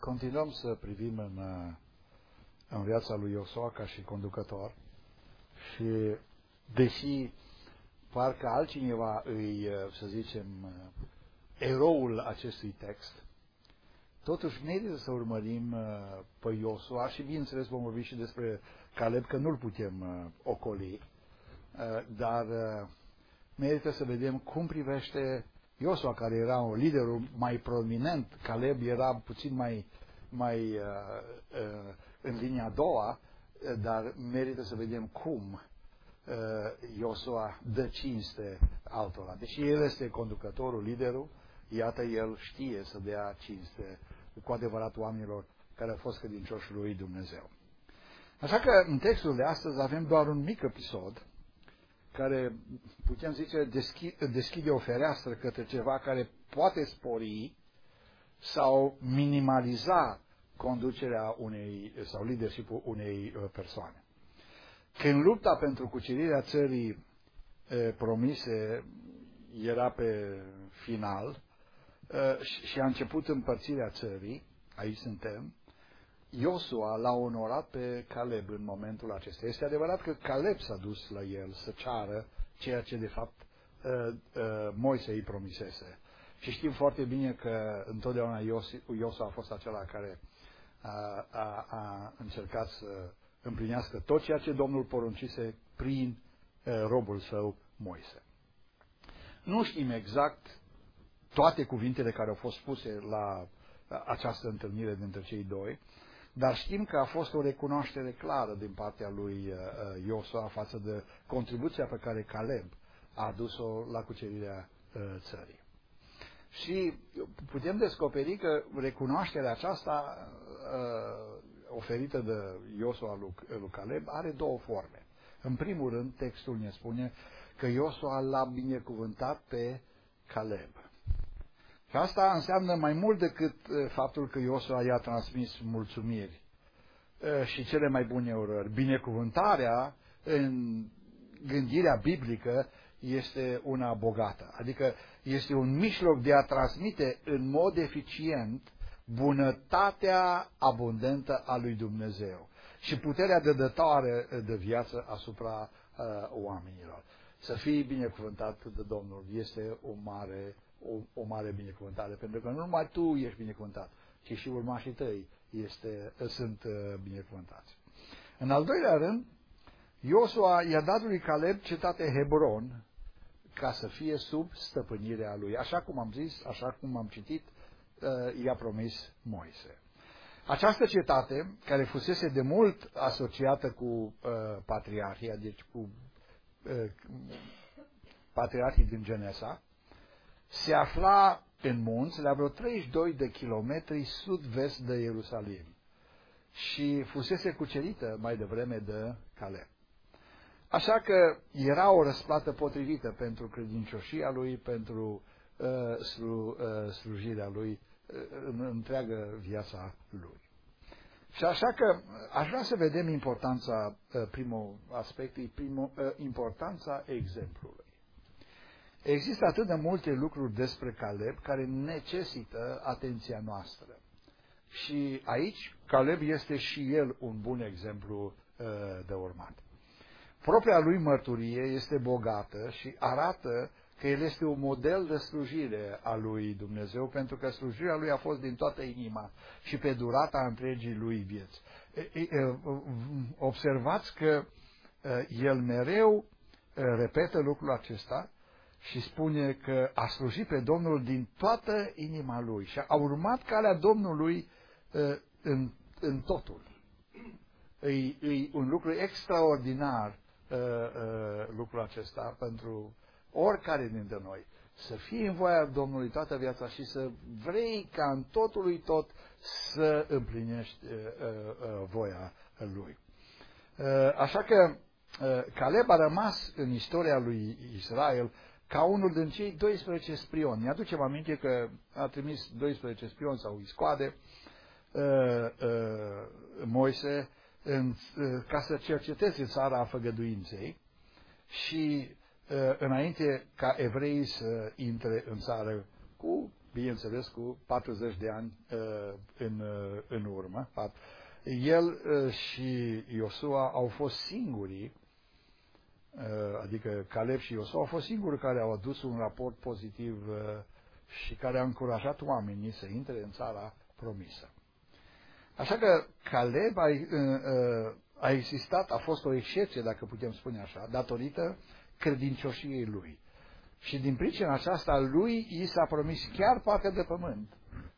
Continuăm să privim în viața lui Iosua ca și conducător și deși parcă altcineva îi, să zicem, eroul acestui text, totuși merită să urmărim pe Iosua și bineînțeles vom vorbi și despre Caleb, că nu-l putem ocoli, dar merită să vedem cum privește Iosua, care era un lider mai prominent. Caleb era puțin mai în linia a doua, dar merită să vedem cum Iosua dă cinste altora. Deși el este conducătorul, liderul, iată, el știe să dea cinste cu adevărat oamenilor care au fost credincioși lui Dumnezeu. Așa că în textul de astăzi avem doar un mic episod care, putem zice, deschide o fereastră către ceva care poate spori sau minimaliza conducerea sau leadership-ul unei persoane. Când lupta pentru cucerirea țării promise era pe final și a început împărțirea țării, aici suntem, Iosua l-a onorat pe Caleb în momentul acesta. Este adevărat că Caleb s-a dus la el să ceară ceea ce de fapt Moise îi promisese. Și știm foarte bine că întotdeauna Iosua a fost acela care a încercat să împlinească tot ceea ce Domnul poruncise prin robul său Moise. Nu știm exact toate cuvintele care au fost spuse la această întâlnire dintre cei doi, dar știm că a fost o recunoaștere clară din partea lui Iosua față de contribuția pe care Caleb a adus-o la cucerirea țării. Și putem descoperi că recunoașterea aceasta oferită de Iosua lui Caleb are două forme. În primul rând, textul ne spune că Iosua l-a binecuvântat pe Caleb. Și asta înseamnă mai mult decât faptul că Iosua i-a transmis mulțumiri și cele mai bune urări. Binecuvântarea în gândirea biblică este una bogată. Adică este un mijloc de a transmite în mod eficient bunătatea abundentă a lui Dumnezeu și puterea dădătoare de viață asupra oamenilor. Să fii binecuvântat de Domnul este o mare binecuvântare, pentru că nu numai tu ești binecuvântat, ci și urmașii tăi sunt binecuvântați. În al doilea rând, Iosua i-a dat lui Caleb cetatea Hebron ca să fie sub stăpânirea lui. Așa cum am zis, așa cum am citit, i-a promis Moise. Această cetate, care fusese de mult asociată cu patriarhia, deci cu patriarhii din Genesa, se afla în munți, la vreo 32 de kilometri sud-vest de Ierusalim și fusese cucerită mai devreme de Caleb. Așa că era o răsplată potrivită pentru credincioșia lui, pentru slujirea lui în întreagă viața lui. Și așa că aș vrea să vedem importanța, primul aspect, importanța exemplului. Există atât de multe lucruri despre Caleb care necesită atenția noastră. Și aici Caleb este și el un bun exemplu de urmat. Propria lui mărturie este bogată și arată că el este un model de slujire a lui Dumnezeu, pentru că slujirea lui a fost din toată inima și pe durata întregii lui vieți. Observați că el mereu repetă lucrul acesta și spune că a slujit pe Domnul din toată inima lui și a urmat calea Domnului în totul. E un lucru extraordinar lucrul acesta pentru oricare dintre noi. Să fii în voia Domnului toată viața și să vrei ca în totul tot să împlinești voia lui. Așa că Caleb a rămas în istoria lui Israel ca unul din cei 12 sprioni. Ne aducem aminte că a trimis 12 sprioni sau iscoade Moise ca să cerceteze țara făgăduinței și înainte ca evreii să intre în țară bineînțeles, cu 40 de ani în urmă. El și Iosua au fost singurii, adică Caleb și Iosua au fost singurii care au adus un raport pozitiv și care au încurajat oamenii să intre în țara promisă. Așa că Caleb a existat, a fost o excepție, dacă putem spune așa, datorită credincioșiei lui. Și din pricina aceasta lui i s-a promis chiar partea de pământ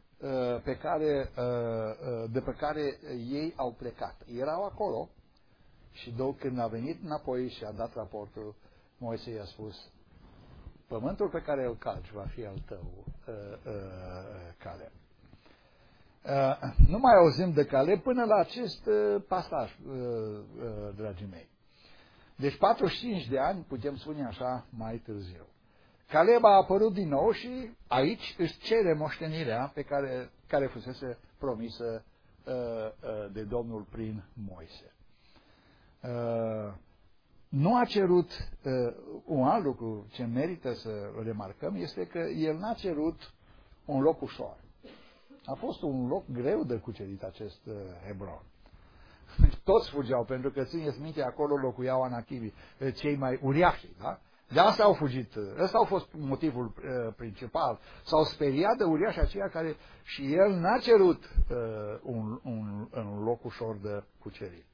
de pe care ei au plecat. Erau acolo și când a venit înapoi și a dat raportul, Moise i-a spus: pământul pe care îl calci va fi al tău, Caleb. Nu mai auzim de Caleb până la acest pasaj, dragii mei. Deci 45 de ani, putem spune așa, mai târziu. Caleb a apărut din nou și aici își cere moștenirea pe care fusese promisă de Domnul prin Moise. Nu a cerut, un alt lucru ce merită să remarcăm este că el n-a cerut un loc ușor. A fost un loc greu de cucerit acest Hebron. Toți fugeau, pentru că țineți minte, acolo locuiau Anachimii, cei mai uriași, da? De asta au fugit. Ăsta a fost motivul principal. S-au speriat de uriași aceia care și el n-a cerut un loc ușor de cucerit.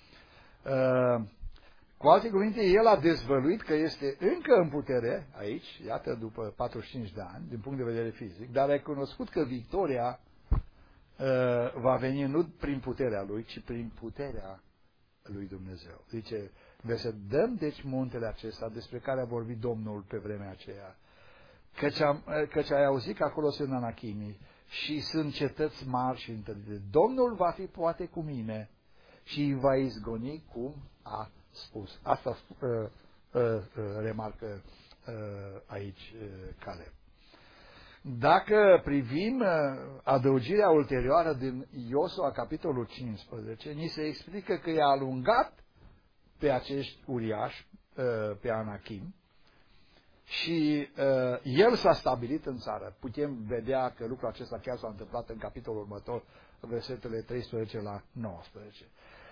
Cu alte cuvinte, el a dezvăluit că este încă în putere aici, iată, după 45 de ani, din punct de vedere fizic, dar a recunoscut că victoria va veni nu prin puterea lui, ci prin puterea lui Dumnezeu. Zice, să dăm deci muntele acesta despre care a vorbit Domnul pe vremea aceea, căci ai auzit că acolo sunt Anachimii și sunt cetăți mari și întărite. Domnul va fi poate cu mine și îi va izgoni cum a spus. Asta remarcă aici Caleb. Dacă privim adăugirea ulterioară din Iosua, capitolul 15, ni se explică că i-a alungat pe acești uriași, pe Anachim, și el s-a stabilit în țară. Putem vedea că lucrul acesta chiar s-a întâmplat în capitolul următor, versetele 13 la 19.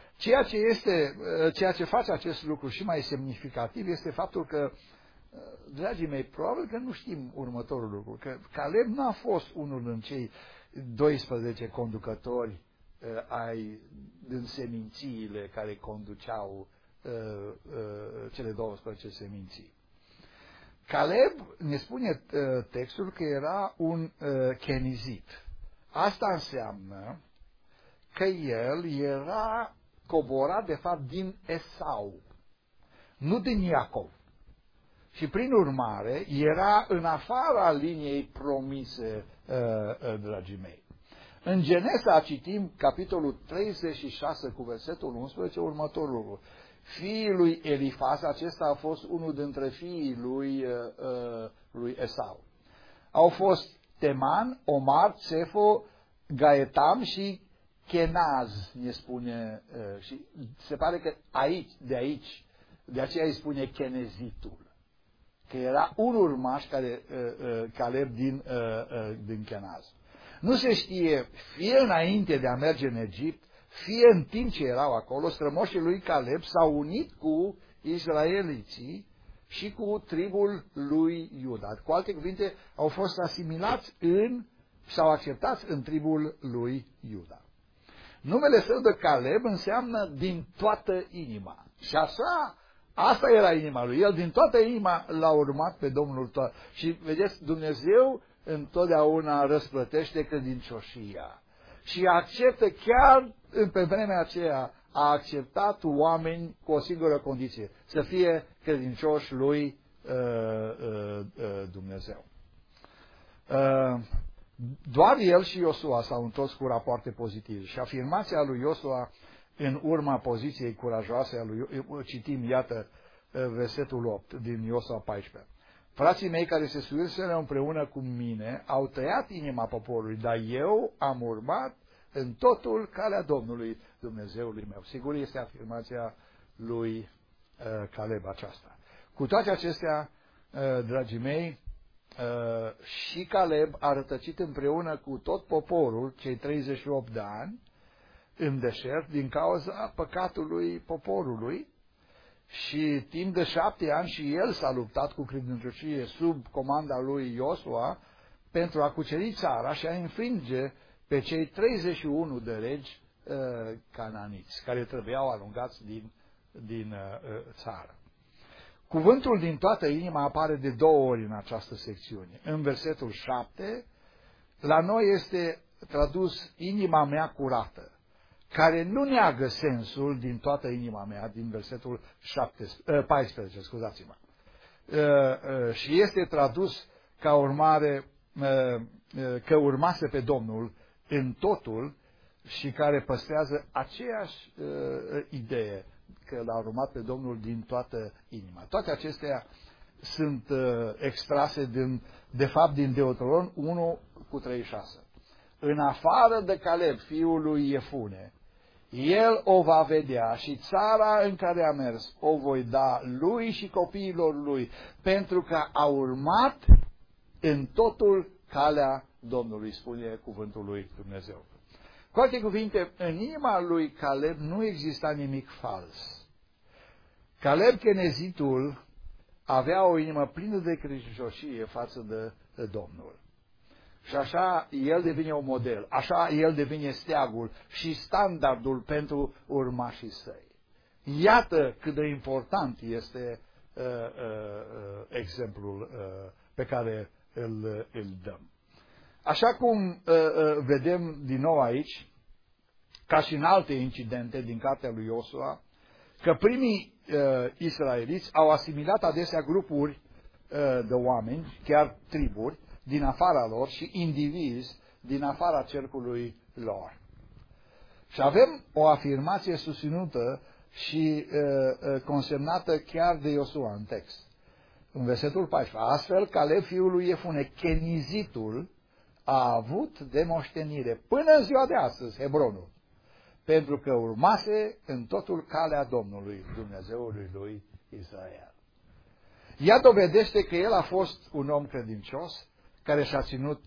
Ceea ce face acest lucru și mai semnificativ este faptul că, dragii mei, probabil că nu știm următorul lucru, că Caleb n-a fost unul din cei 12 conducători din semințiile care conduceau cele 12 seminții. Caleb, ne spune textul, că era un kenizit. Asta înseamnă că el era coborat, de fapt, din Esau, nu din Iacov. Și, prin urmare, era în afara liniei promise, dragii mei. În Genesa citim capitolul 36 cu versetul 11 următorul lucru. Fiii lui Elifaz, acesta a fost unul dintre fiii lui Esau. Au fost Teman, Omar, Cefo, Gaetam și Kenaz, ne spune, și se pare că de aceea îi spune Kenezitul, că era un urmaș Caleb din Kenaz. Nu se știe, fie înainte de a merge în Egipt, fie în timp ce erau acolo, strămoșii lui Caleb s-au unit cu israeliții și cu tribul lui Iuda. Cu alte cuvinte, au fost asimilați sau acceptați în tribul lui Iuda. Numele său de Caleb înseamnă din toată inima. Și asta era inima lui. El din toată inima l-a urmat pe Domnul tot. Și vedeți, Dumnezeu întotdeauna răsplătește credincioșia. Și acceptă, chiar pe vremea aceea, a acceptat oameni cu o singură condiție, să fie credincioși lui Dumnezeu. Doar el și Iosua s-au întors cu rapoarte pozitive. Și afirmația lui Iosua în urma poziției curajoase a lui, citim, iată, versetul 8 din Iosua 14. Frații mei care se suiseră împreună cu mine au tăiat inima poporului, dar eu am urmat în totul calea Domnului, Dumnezeului meu. Sigur, este afirmația lui Caleb aceasta. Cu toate acestea, dragii mei, și Caleb a rătăcit împreună cu tot poporul, cei 38 de ani, în deșert din cauza păcatului poporului și timp de 7 ani și el s-a luptat cu credincioșie sub comanda lui Iosua pentru a cuceri țara și a înfrânge pe cei 31 de regi cananiți care trebuiau alungați din țară. Cuvântul din toată inima apare de 2 ori în această secțiune. În versetul 7, la noi este tradus inima mea curată, care nu neagă sensul din toată inima mea, din versetul 14, scuzați-mă. Și este tradus ca urmare că urmase pe Domnul în totul și care păstrează aceeași idee, că l-a urmat pe Domnul din toată inima. Toate acestea sunt extrase de fapt din Deuteronom 1:36. În afară de Caleb, fiul lui Iefune, el o va vedea și țara în care a mers o voi da lui și copiilor lui, pentru că a urmat în totul calea Domnului, spune cuvântul lui Dumnezeu. Cu alte cuvinte, în inima lui Caleb nu exista nimic fals. Caleb Kenezitul avea o inimă plină de credincioșie față de Domnul. Și așa el devine un model, așa el devine steagul și standardul pentru urmașii săi. Iată cât de important este exemplul pe care îl dăm. Așa cum vedem din nou aici, ca și în alte incidente din cartea lui Iosua, că primii israeliți au asimilat adesea grupuri de oameni, chiar triburi, din afara lor și indivizi din afara cercului lor. Și avem o afirmație susținută și consemnată chiar de Iosua în text. În versetul 14, astfel Caleb fiul lui Iefune, Kenizitul, a avut de moștenire până în ziua de astăzi Hebronul, pentru că urmase în totul calea Domnului, Dumnezeului lui Israel. Ea dovedește că el a fost un om credincios, care s-a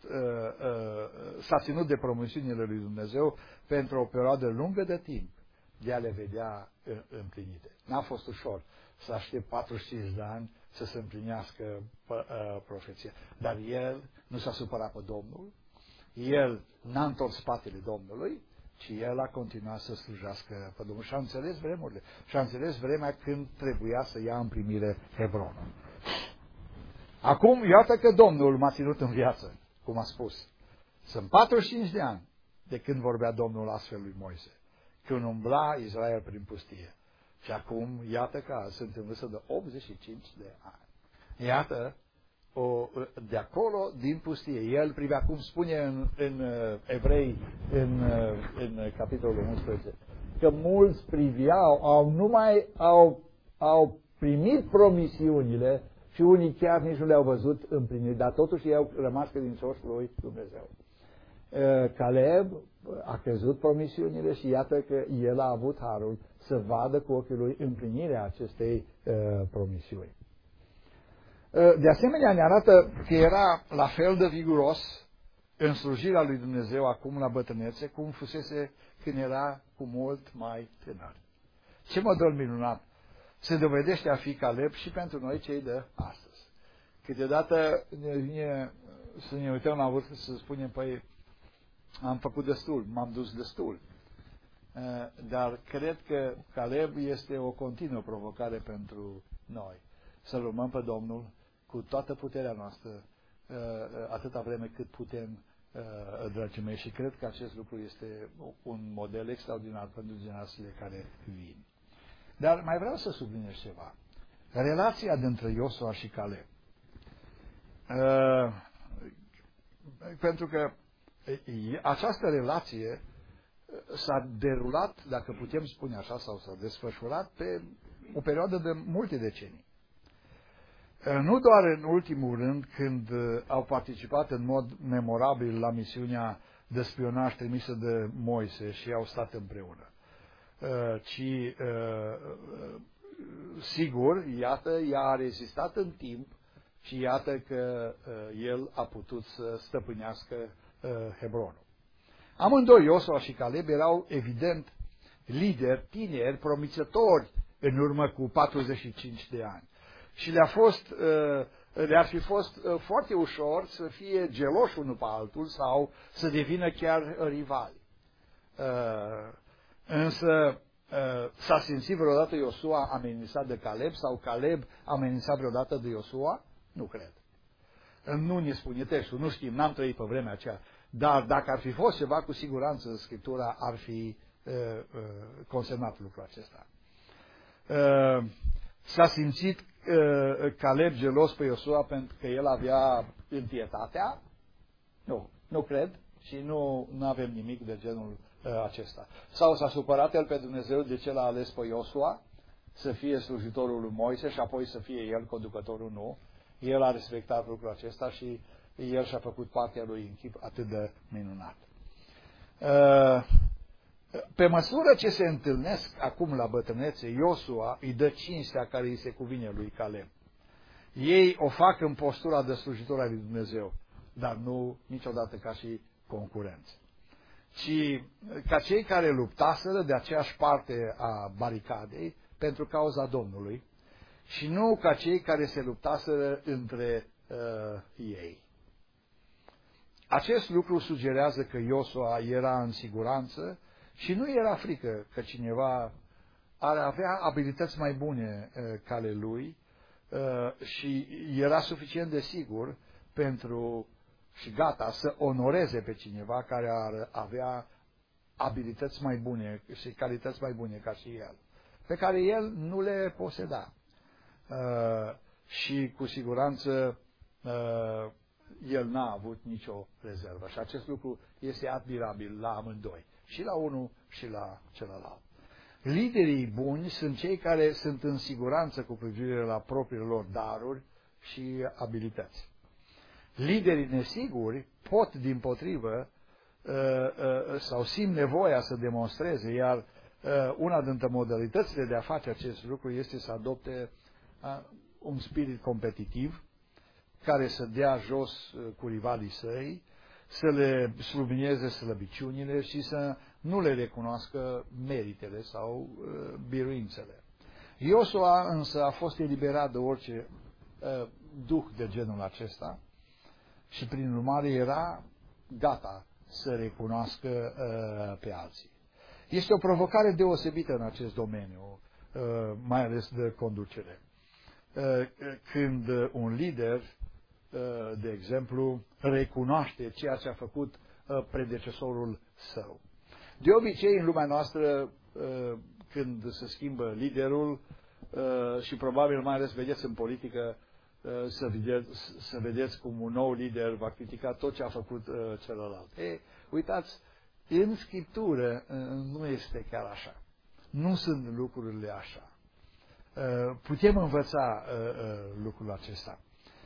ținut de promisiunile lui Dumnezeu pentru o perioadă lungă de timp de a le vedea împlinite. N-a fost ușor să aștept 45 de ani să se împlinească profeția. Dar el nu s-a supărat pe Domnul, el n-a întors spatele Domnului, ci el a continuat să slujească pe Domnul. Și a înțeles vremurile. Și a înțeles vremea când trebuia să ia în primire Hebronul. Acum, iată că Domnul m-a ținut în viață, cum a spus. Sunt 45 de ani de când vorbea Domnul astfel lui Moise, când umbla Israel prin pustie. Și acum, iată că sunt în vârstă de 85 de ani. Iată, de acolo, din pustie. El privea, cum spune în Evrei, în capitolul 11, că mulți priveau, au primit promisiunile și unii chiar nici nu le-au văzut împlinit, dar totuși ei au rămas credincioși lui Dumnezeu. Caleb a crezut promisiunile și iată că el a avut harul să vadă cu ochii lui împlinirea acestei promisiuni. De asemenea, ne arată că era la fel de viguros în slujirea lui Dumnezeu acum la bătrânețe, cum fusese când era cu mult mai tânăr. Ce model minunat! Se dovedește a fi Caleb și pentru noi cei de astăzi. Câteodată ne vine să ne uităm la vârstă să spunem, păi, am făcut destul, m-am dus destul. Dar cred că Caleb este o continuă provocare pentru noi. Să-L urmăm pe Domnul cu toată puterea noastră, atâta vreme cât putem, dragii mei, și cred că acest lucru este un model extraordinar pentru generațiile care vin. Dar mai vreau să subliniez ceva. Relația dintre Iosua și Caleb. Pentru că această relație s-a derulat, dacă putem spune așa, sau s-a desfășurat pe o perioadă de multe decenii. Nu doar în ultimul rând, când au participat în mod memorabil la misiunea de spionaj trimisă de Moise și au stat împreună, ci, sigur, iată, ea a rezistat în timp și iată că el a putut să stăpânească Hebronul. Amândoi, Iosua și Caleb, erau evident lideri tineri, promițători în urmă cu 45 de ani. Și le-ar fi fost foarte ușor să fie geloși unul pe altul sau să devină chiar rivali. Însă s-a simțit vreodată Iosua amenințat de Caleb sau Caleb amenințat vreodată de Iosua? Nu cred. Nu ne spune textul, nu știm, n-am trăit pe vremea aceea. Dar dacă ar fi fost ceva, cu siguranță Scriptura ar fi consemnat lucrul acesta. S-a simțit Caleb gelos pe Iosua pentru că el avea întietatea? Nu cred și nu avem nimic de genul acesta. Sau s-a supărat el pe Dumnezeu de ce l-a ales pe Iosua să fie slujitorul lui Moise și apoi să fie el conducătorul? Nu. El a respectat lucrul acesta și el și-a făcut partea lui în chip atât de minunat. Pe măsură ce se întâlnesc acum la bătrânețe, Iosua îi dă cinstea care îi se cuvine lui Caleb. Ei o fac în postura de slujitor al lui Dumnezeu, dar nu niciodată ca și concurenți, ci ca cei care luptaseră de aceeași parte a baricadei pentru cauza Domnului și nu ca cei care se luptaseră între ei. Acest lucru sugerează că Iosua era în siguranță și nu era frică că cineva ar avea abilități mai bune ca ale lui și era suficient de sigur pentru și gata să onoreze pe cineva care ar avea abilități mai bune și calități mai bune ca și el, pe care el nu le poseda. Și cu siguranță el n-a avut nicio rezervă. Și acest lucru este admirabil la amândoi, și la unul și la celălalt. Liderii buni sunt cei care sunt în siguranță cu privire la propriile lor daruri și abilități. Liderii nesiguri pot, dimpotrivă, sau simt nevoia să demonstreze, iar una dintre modalitățile de a face acest lucru este să adopte un spirit competitiv care să dea jos cu rivalii săi, să le sublinieze slăbiciunile și să nu le recunoască meritele sau biruințele. Iosua însă a fost eliberat de orice duh de genul acesta și prin urmare era gata să recunoască pe alții. Este o provocare deosebită în acest domeniu, mai ales de conducere. Când un lider, de exemplu, recunoaște ceea ce a făcut predecesorul său. De obicei, în lumea noastră, când se schimbă liderul, și probabil mai ales vedeți în politică, să vedeți cum un nou lider va critica tot ce a făcut celălalt. Uitați, în Scriptură nu este chiar așa. Nu sunt lucrurile așa. Putem învăța lucrul acesta.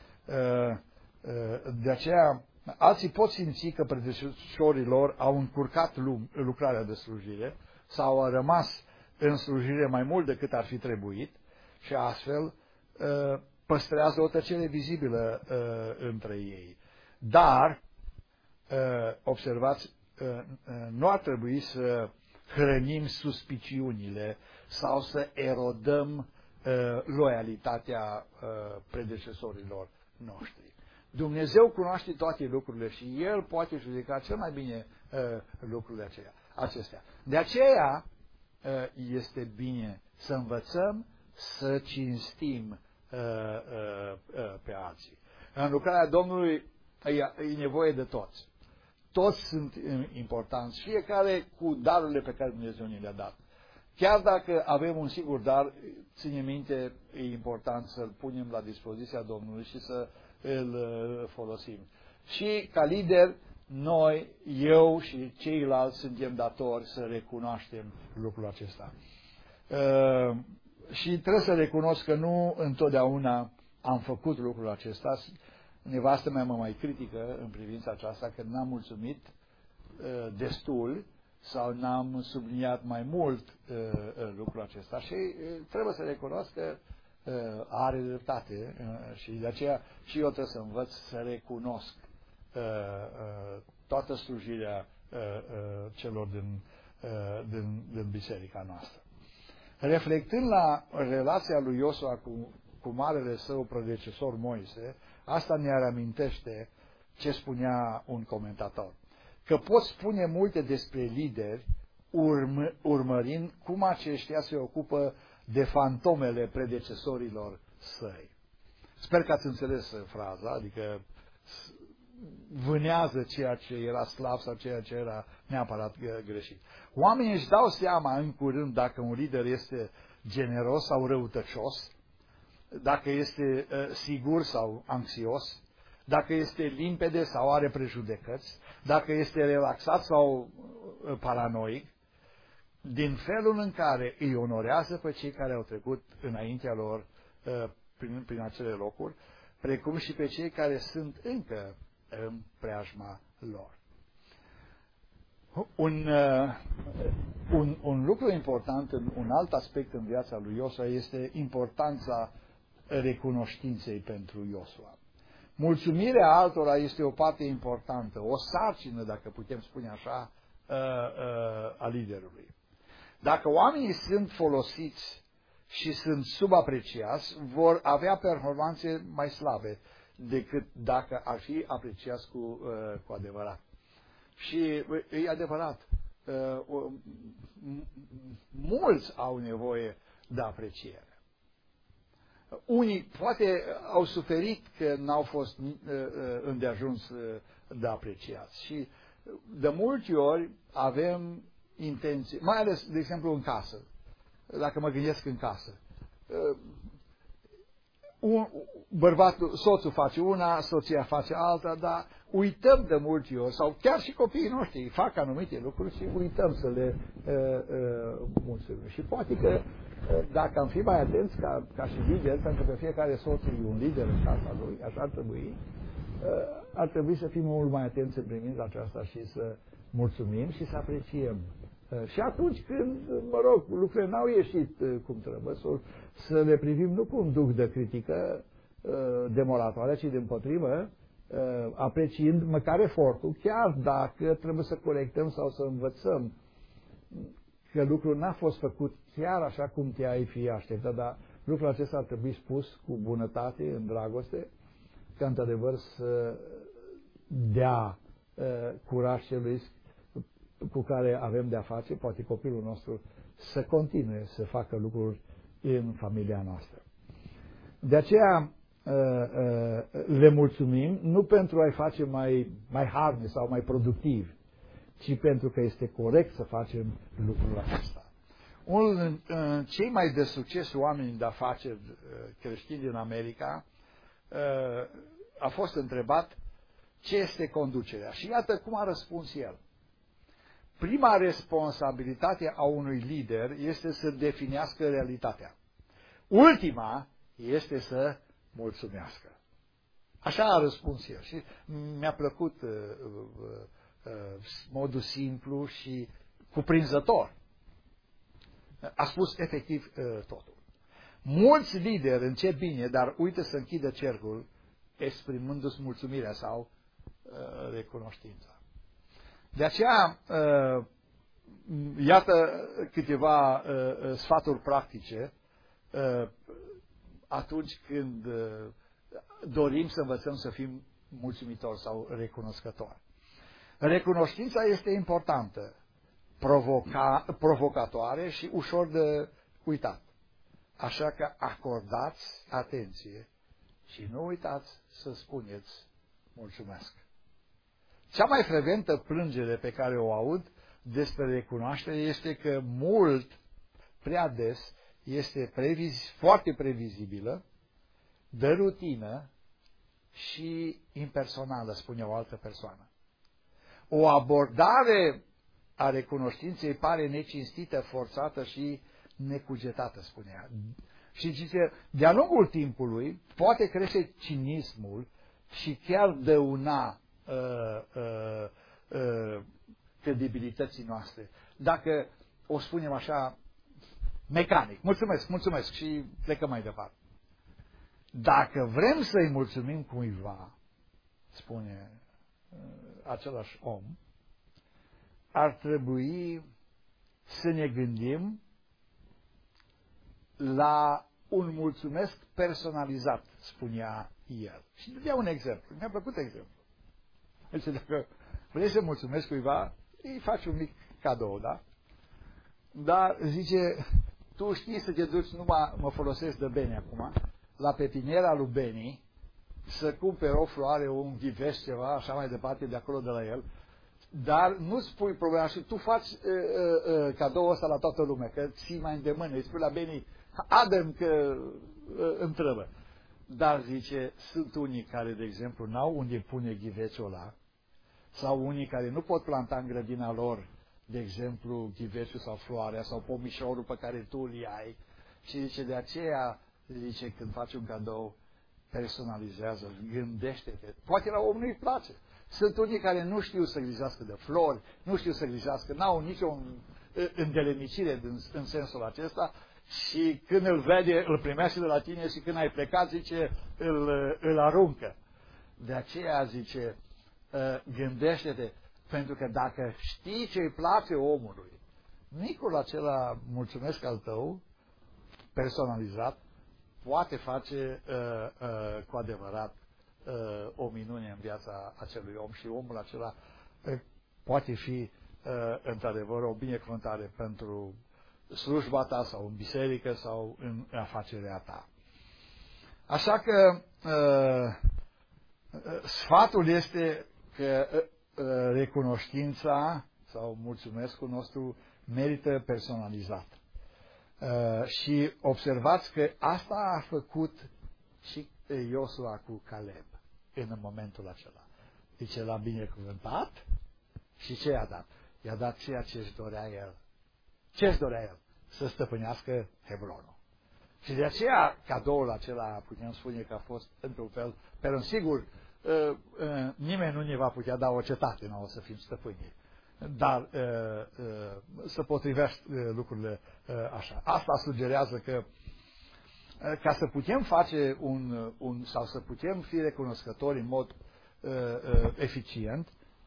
De aceea, alții pot simți că predecesorii lor au încurcat lucrarea de slujire sau au rămas în slujire mai mult decât ar fi trebuit și astfel păstrează o tăcere vizibilă între ei. Dar, observați, nu ar trebui să hrănim suspiciunile sau să erodăm loialitatea predecesorilor noștri. Dumnezeu cunoaște toate lucrurile și El poate judeca cel mai bine lucrurile acestea. De aceea este bine să învățăm să cinstim pe alții. În lucrarea Domnului e nevoie de toți. Toți sunt importanți, fiecare cu darurile pe care Dumnezeu ne le-a dat. Chiar dacă avem un singur dar, ține minte, e important să-l punem la dispoziția Domnului și să îl folosim. Și ca lider, noi, eu și ceilalți suntem datori să recunoaștem lucrul acesta. Și trebuie să recunosc că nu întotdeauna am făcut lucrul acesta. Nevastă mea mă mai critică în privința aceasta că n-am mulțumit destul sau n-am subliniat mai mult lucrul acesta și trebuie să recunosc că are dreptate și de aceea și eu trebuie să învăț să recunosc toată slujirea celor din biserica noastră. Reflectând la relația lui Iosua cu marele său predecesor Moise, asta ne reamintește ce spunea un comentator. Că pot spune multe despre lideri urmărind cum aceștia se ocupă de fantomele predecesorilor săi. Sper că ați înțeles fraza, adică vânează ceea ce era slab sau ceea ce era neapărat greșit. Oamenii își dau seama în curând dacă un lider este generos sau răutăcios, dacă este sigur sau anxios, dacă este limpede sau are prejudecăți, dacă este relaxat sau paranoic, din felul în care îi onorează pe cei care au trecut înaintea lor prin acele locuri, precum și pe cei care sunt încă în preajma lor. Un lucru important, un alt aspect în viața lui Iosua este importanța recunoștinței pentru Iosua. Mulțumirea altora este o parte importantă, o sarcină, dacă putem spune așa, a liderului. Dacă oamenii sunt folosiți și sunt subapreciați, vor avea performanțe mai slabe decât dacă ar fi apreciați cu adevărat. Și e adevărat, mulți au nevoie de apreciere. Unii poate au suferit că n-au fost îndeajuns de apreciați și de multe ori avem intenții, mai ales, de exemplu, în casă. Dacă mă gândesc în casă. Bărbatul, soțul face una, soția face alta, dar uităm de multe ori, sau chiar și copiii noștri fac anumite lucruri și uităm să le mulțumim. Și poate că dacă am fi mai atenți ca și lideri, pentru că fiecare soț e un lider în casa lui, așa ar trebui să fim mult mai atenți în privința aceasta și să mulțumim și să apreciem. Și atunci când, mă rog, lucrurile n-au ieșit cum trebuie, să le privim nu cu un duh de critică demolatoare, ci dimpotrivă, apreciind măcar efortul, chiar dacă trebuie să corectăm sau să învățăm că lucrul n-a fost făcut chiar așa cum te-ai fi așteptat, dar lucrul acesta ar trebui spus cu bunătate, în dragoste, ca într-adevăr să dea curaj celui cu care avem de-a face, poate copilul nostru, să continue să facă lucruri în familia noastră. De aceea le mulțumim, nu pentru a-i face mai harni sau mai productivi, ci pentru că este corect să facem lucrul acesta. Unul din cei mai de succes oameni de afaceri creștini din America a fost întrebat ce este conducerea. Și iată cum a răspuns el. Prima responsabilitate a unui lider este să definească realitatea. Ultima este să mulțumească. Așa a răspuns el. Și mi-a plăcut modul simplu și cuprinzător. A spus efectiv totul. Mulți lideri încep bine, dar uită să închidă cercul exprimându-și mulțumirea sau recunoștința. De aceea, iată câteva sfaturi practice atunci când dorim să învățăm să fim mulțumitori sau recunoscători. Recunoștința este importantă, provocatoare și ușor de uitat. Așa că acordați atenție și nu uitați să spuneți mulțumesc. Cea mai frecventă plângere pe care o aud despre recunoaștere este că mult, prea des, este foarte previzibilă, de rutină și impersonală, spune o altă persoană. O abordare a recunoștinței pare necinstită, forțată și necugetată, spunea. Și zice, de-a lungul timpului poate crește cinismul și chiar dăuna credibilității noastre. Dacă o spunem așa, mecanic, mulțumesc și plecăm mai departe. Dacă vrem să-i mulțumim cuiva, spune același om, ar trebui să ne gândim la un mulțumesc personalizat, spunea el. Și dădea un exemplu. Mi-a plăcut exemplu. Deci dacă vrei să mulțumesc cuiva, îi faci un mic cadou, da? Dar, zice, tu știi să te duci, numai mă folosesc de Beni acum, la pepiniera lui Beni, să cumperi o floare, un ghiveș, ceva, așa mai departe, de acolo de la el, dar nu spui problema și tu faci cadoul ăsta la toată lumea, că ții mai îndemână, îi spui la Beni, adă-mi că întrebă. Dar, zice, sunt unii care, de exemplu, n-au unde pune ghiveciul ăla, sau unii care nu pot planta în grădina lor, de exemplu, ghiveciul sau floarea, sau pomișorul pe care tu îl ai. Și zice, de aceea, zice, când faci un cadou, personalizează, gândește-te. Poate la om nu-i place. Sunt unii care nu știu să grijească de flori, nu știu să grijească, n-au nicio îndelenicire în sensul acesta și când îl vede, îl primește de la tine și când ai plecat, zice, îl aruncă. De aceea, zice, gândește-te, pentru că dacă știi ce îi place omului, micul acela mulțumesc al tău, personalizat, poate face cu adevărat o minune în viața acelui om și omul acela poate fi într-adevăr o binecuvântare pentru slujba ta sau în biserică sau în afacerea ta. Așa că sfatul este că recunoștința sau mulțumescul nostru merită personalizat. Și observați că asta a făcut și Iosua cu Caleb în momentul acela. Zice, l-a binecuvântat și ce i-a dat? I-a dat ceea ce își dorea el. Ce își dorea el? Să stăpânească Hebronul. Și de aceea cadoul acela, putem spune că a fost într-un fel, pe un sigur, nimeni nu ne va putea da o cetate, nu o să fim stăpâni. Dar să potrivești lucrurile așa. Asta sugerează că ca să putem face sau să putem fi recunoscători în mod eficient,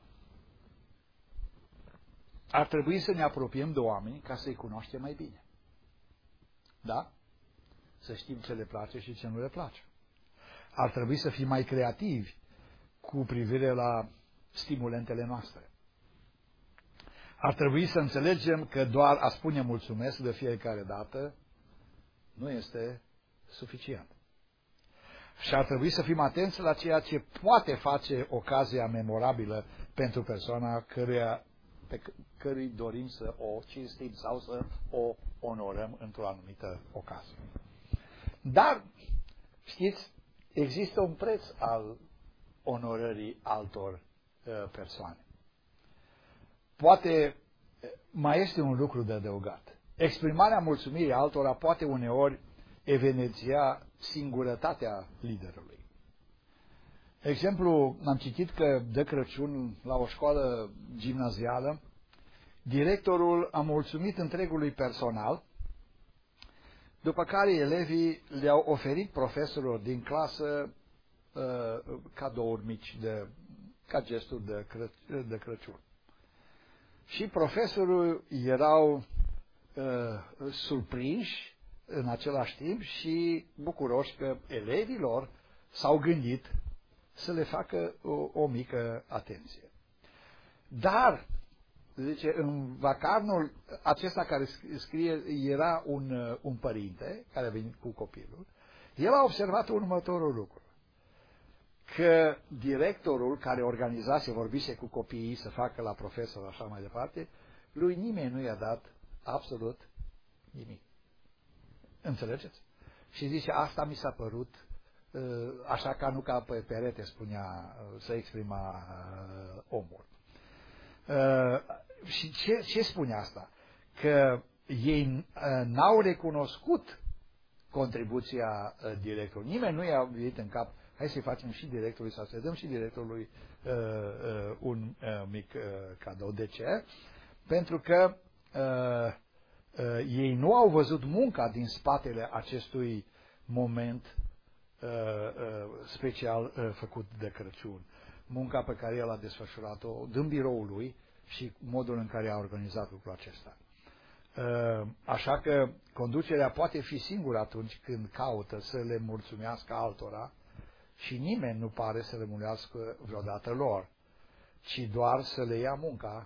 ar trebui să ne apropiem de oameni ca să-i cunoaștem mai bine. Da? Să știm ce le place și ce nu le place. Ar trebui să fim mai creativi cu privire la stimulentele noastre. Ar trebui să înțelegem că doar a spune mulțumesc de fiecare dată nu este suficient. Și ar trebui să fim atenți la ceea ce poate face ocazia memorabilă pentru persoana pe cărui dorim să o cinstim sau să o onorăm într-o anumită ocazie. Dar, știți, există un preț al onorării altor persoane. Poate mai este un lucru de adăugat. Exprimarea mulțumirii altora poate uneori evidenția singurătatea liderului. De exemplu, am citit că de Crăciun la o școală gimnazială, directorul a mulțumit întregului personal, după care elevii le-au oferit profesorilor din clasă cadouri mici ca gesturi de Crăciun. Și profesorii erau surprinși în același timp și bucuroși că elevilor s-au gândit să le facă o mică atenție. Dar, zice, în vacarnul acesta care scrie, era un părinte care a venit cu copilul, el a observat următorul lucru. Că directorul care organizase, vorbise cu copiii să facă la profesor așa mai departe, lui nimeni nu i-a dat absolut nimic. Înțelegeți? Și zice, asta mi s-a părut așa ca nu ca pe perete, spunea, să exprima omul. Și ce spune asta? Că ei n-au recunoscut contribuția directorului. Nimeni nu i-a venit în cap, hai să-i facem și directorului sau să-i dăm și directorului un mic cadou. De ce? Pentru că ei nu au văzut munca din spatele acestui moment special făcut de Crăciun. Munca pe care el a desfășurat-o din biroul lui și modul în care a organizat lucrul acesta. Așa că conducerea poate fi singură atunci când caută să le mulțumească altora și nimeni nu pare să le mulțumească vreodată lor, ci doar să le ia munca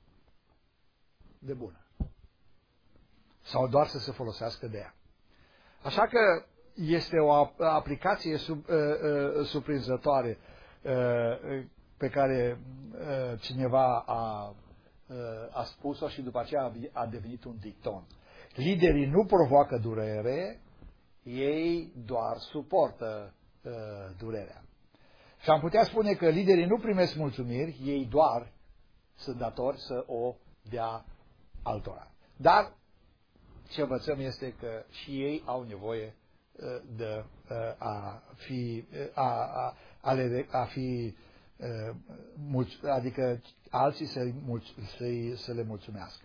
de bună. Sau doar să se folosească de ea. Așa că este o aplicație surprinzătoare pe care cineva a spus-o și după aceea a devenit un dicton. Liderii nu provoacă durere, ei doar suportă durerea. Și am putea spune că liderii nu primesc mulțumiri, ei doar sunt datori să o dea altora. Dar ce învățăm este că și ei au nevoie de adică alții să le mulțumească.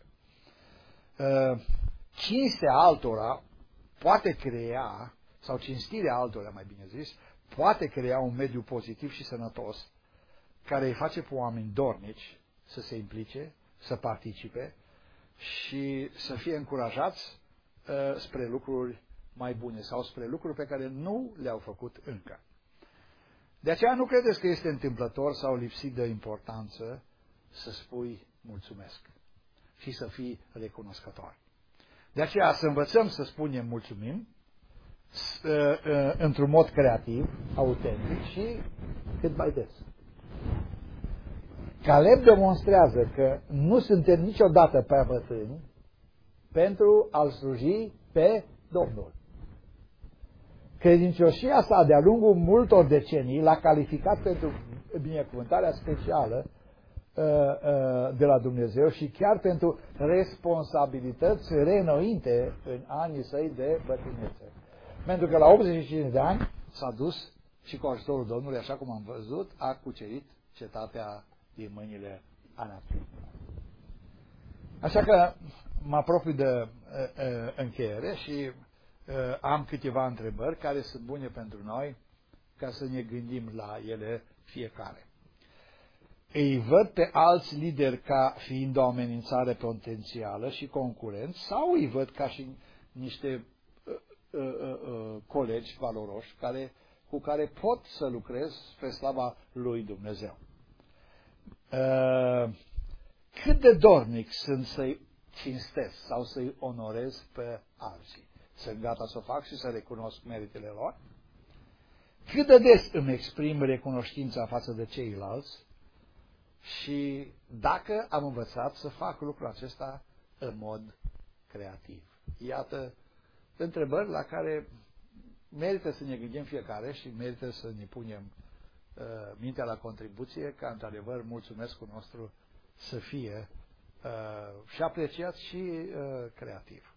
Cinstea altora poate crea, sau cinstirea altora, mai bine zis, poate crea un mediu pozitiv și sănătos care îi face pe oameni dornici să se implice, să participe și să fie încurajați spre lucruri mai bune sau spre lucruri pe care nu le-au făcut încă. De aceea nu credeți că este întâmplător sau lipsit de importanță să spui mulțumesc și să fii recunoscător. De aceea să învățăm să spunem mulțumim într-un mod creativ, autentic și cât mai des. Caleb demonstrează că nu suntem niciodată prea bătrâni pentru a-L sluji pe Domnul. Credincioșia sa de-a lungul multor decenii l-a calificat pentru binecuvântarea specială de la Dumnezeu și chiar pentru responsabilități reînnoite în anii săi de bătrânețe. Pentru că la 85 de ani s-a dus și cu ajutorul Domnului, așa cum am văzut, a cucerit cetatea din mâinile Anakim. Așa că mă apropiu de încheiere și am câteva întrebări care sunt bune pentru noi ca să ne gândim la ele fiecare. Îi văd pe alți lideri ca fiind o amenințare potențială și concurenți sau îi văd ca și niște colegi valoroși cu care pot să lucrez spre slava lui Dumnezeu? Cât de dornic sunt să-i cinstesc sau să-i onorez pe alții? Sunt gata să o fac și să recunosc meritele lor? Cât de des îmi exprim recunoștința față de ceilalți? Și dacă am învățat să fac lucrul acesta în mod creativ? Iată întrebări la care merită să ne gândim fiecare și merită să ne punem mintea la contribuție ca într-adevăr mulțumescul nostru să fie și apreciat și creativ.